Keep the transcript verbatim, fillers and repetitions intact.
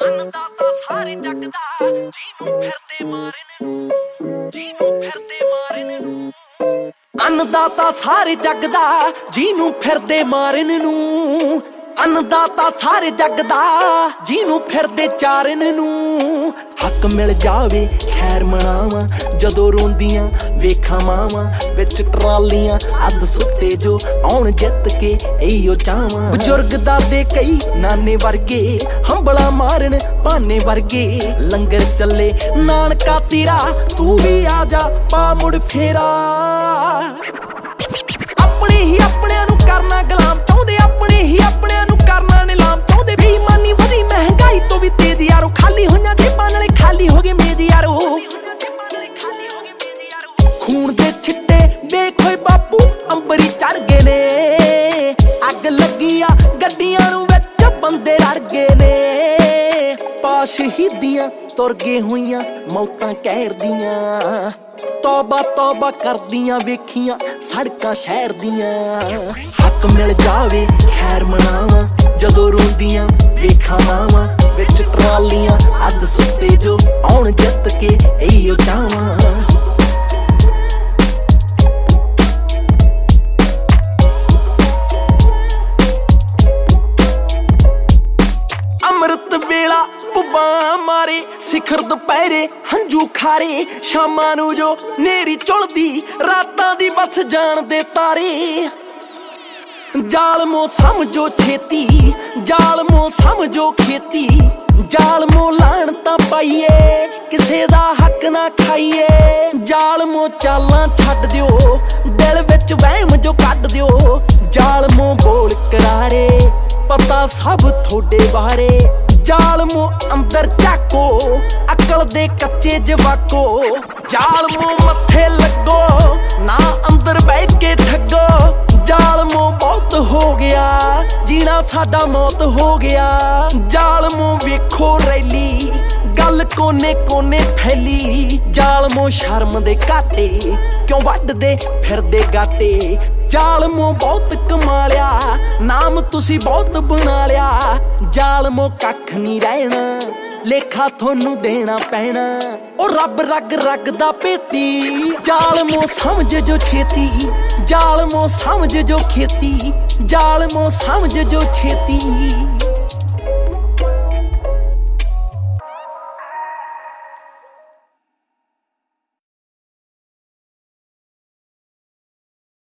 अन्नदाता सारे जग दा जीनू फिरदे मारन नू जीनू फिरदे मारन नू अन्नदाता सारे जग दा जीनू फिरदे मारन नू अन्नदाता सारे जग दा जीनू फिरदे चारन नू हक मिल जावे खैर मनावा जदों रोंदियां वेखां मावां विच ट्रालियां अद सुत्ते जो आउण जित के इहो चावां बजुर्ग दादे कई नाने वर्गे हंबला मारन भाने वर्गे लंगर चले नानका तेरा तू भी आ जा पा मुड़ फेरा अपने ही अपने नू करना गुलाम चाहुंदे अपने ही अपने नू करना नीलाम चाहुंदे बेईमानी वधी महंगाई तो भी तेज यारो खाली होइयां जेबां नाले खाली हो गए मेज यारो खून दे छिट्टे वेख होए बापू अंबरी चढ़ गए ने अग लगी आ गड्डियां नू विच बंदे रड़ गए ने पा शहीदियां तुर गए होइयां मौतां कहर दियां तौबा तौबा करदियां वेखियां सड़कां शहर दियां हक मिल जावे खैर मनावा जदों रोंदियां वेखां मावां विच ट्रालियां अद सुत्ते जो आउण जित के इहो चावां अमृत वेला पुब्बा मारे सिखर दुपहरे हंजू खारे शामां नू जो नेरी चुलदी रातां दी बस जान दे तारे जालमो समझो छेती जालमो समझो खेती जालमो लाणतां पाईए किसे दा हक ना खाईए जालमो चालां छड्ड दिओ दिल विच वहम जो कढ दिओ जालमो बोल करारे पता सब थोड़े बारे जालमो अंदर झाको अकल दे कच्चे जवाको जालमो मत्थे लगो ना अंदर बैठ के ठगो जालमो बहुत हो गया जीना साडा मौत हो गया जालमो वेखो रैली गल कोने कोने फैली जालमो शर्म दे घाटे क्यों वड्डदे फिरदे गाटे जालमो बहुत कमा लिया नाम तुसी बहुत बना लिया जालमो कख नहीं रहना लेखा थोनू देना पैना ओ रब रग रग दा पेती जालमो समझ जो छेती जालमो समझ जो खेती जालमो समझ जो छेती।